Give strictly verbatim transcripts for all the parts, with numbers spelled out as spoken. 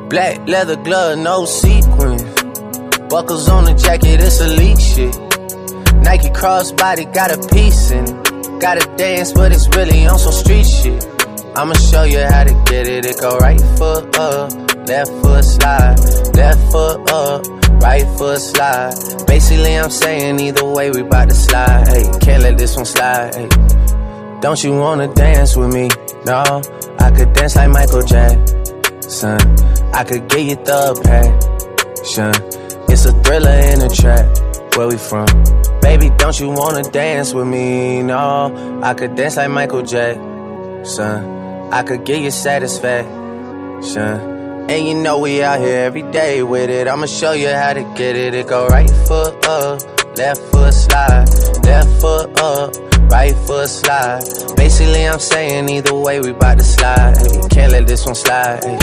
Black leather glove, no sequins. Buckles on the jacket, it's elite shit. Nike crossbody, got a piece in it. Gotta dance, but it's really on some street shit. I'ma show you how to get it. It go right foot up, left foot slide. Left foot up, right foot slide. Basically, I'm saying either way, we bout to slide. Hey, can't let this one slide. Hey. Don't you wanna dance with me? No, I could dance like Michael Jackson. I could get you the passion. It's a thriller in a trap. Where we from? Baby, don't you wanna dance with me? No, I could dance like Michael Jackson. I could get you satisfaction. And you know we out here every day with it. I'ma show you how to get it. It go right foot up, left foot slide. Left foot up, right foot slide. Basically, I'm saying either way, we bout to slide. Hey, can't let this one slide. Hey.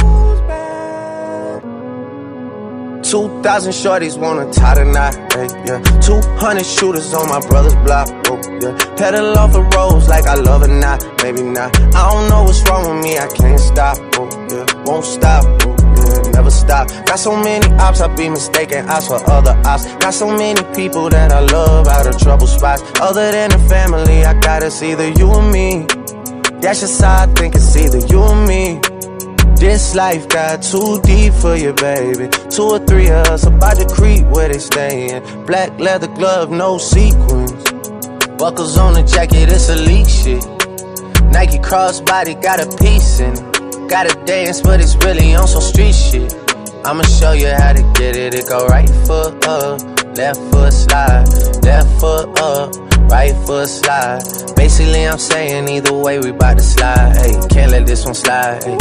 Two thousand shorties wanna tie the knot, hey, yeah. Two hundred shooters on my brother's block, oh, yeah. Pedal off the roads like I love it, not, maybe not. I don't know what's wrong with me, I can't stop, oh, yeah. Won't stop, oh, yeah, never stop. Got so many ops, I be mistaken ops for other ops. Got so many people that I love out of trouble spots. Other than the family, I got it's either you or me. That's just how I think it's either you or me. This life got too deep for you, baby. Two or three of us about to creep where they stayin'. Black leather glove, no sequins. Buckles on the jacket, it's elite shit. Nike crossbody, got a piece in it. Gotta dance, but it's really on some street shit. I'ma show you how to get it. It go right foot up, left foot slide. Left foot up, right foot slide. Basically, I'm saying either way, we bout to slide. Hey, can't let this one slide. Hey.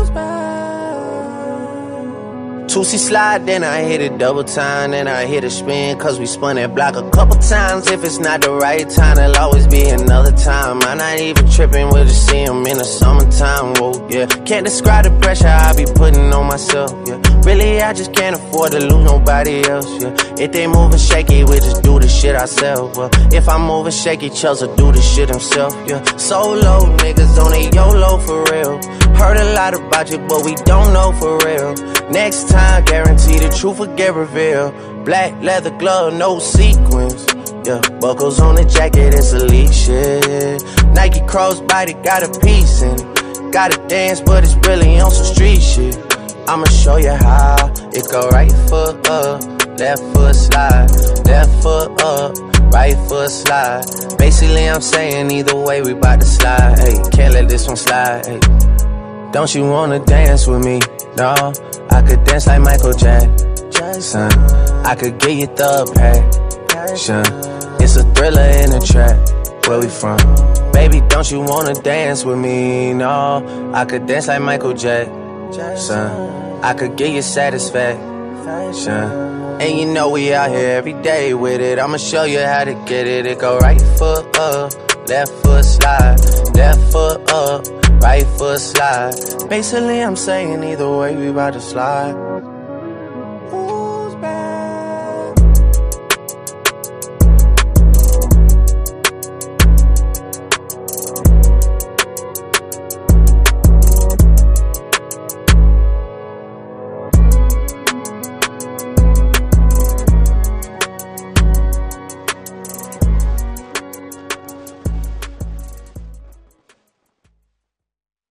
two C slide, then I hit it double time, then I hit a spin, cause we spun that block a couple times. If it's not the right time, there'll always be another time. I'm not even tripping, we'll just see him in the summertime, whoa, yeah. Can't describe the pressure I be putting on myself, yeah. Really, I just can't afford to lose nobody else, yeah. If they moving shaky, we just do the shit ourselves, well. If I'm moving shaky, Chubbs will do the shit himself, yeah. Solo niggas on a YOLO for real. Heard a lot about you, but we don't know for real. Next time, guarantee the truth will get revealed. Black leather glove, no sequins. Yeah, buckles on the jacket, it's elite shit. Nike crossbody, got a piece in it. Gotta dance, but it's really on some street shit. I'ma show you how. It go right foot up, left foot slide. Left foot up, right foot slide. Basically, I'm saying either way, we bout to slide. Hey, can't let this one slide. Hey. Don't you wanna dance with me? No, I could dance like Michael Jackson. I could get you the passion. It's a thriller in a trap. Where we from? Baby, don't you wanna dance with me? No, I could dance like Michael Jackson. I could get you satisfaction. And you know we out here every day with it. I'ma show you how to get it. It go right foot up, left foot slide. Left foot up, right foot slide. Basically, I'm saying either way, we bout to slide.